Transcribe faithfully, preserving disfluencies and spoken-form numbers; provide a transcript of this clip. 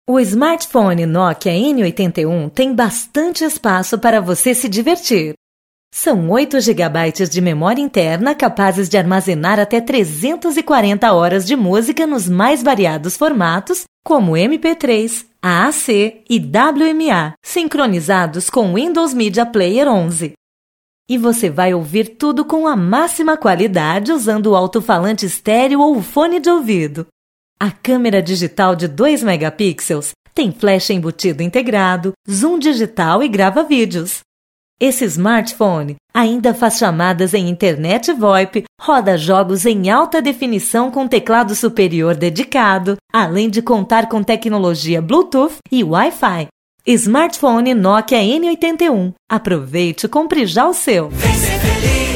O smartphone Nokia N oitenta e um tem bastante espaço para você se divertir. São oito gigabytes de memória interna capazes de armazenar até trezentas e quarenta horas de música nos mais variados formatos, como M P três, A A C e W M A, sincronizados com Windows Media Player onze. E você vai ouvir tudo com a máxima qualidade usando o alto-falante estéreo ou o fone de ouvido. A câmera digital de dois megapixels tem flash embutido integrado, zoom digital e grava vídeos. Esse smartphone ainda faz chamadas em internet VoIP, roda jogos em alta definição com teclado superior dedicado, além de contar com tecnologia Bluetooth e Wi-Fi. Smartphone Nokia N oitenta e um. Aproveite e compre já o seu. Vem ser feliz.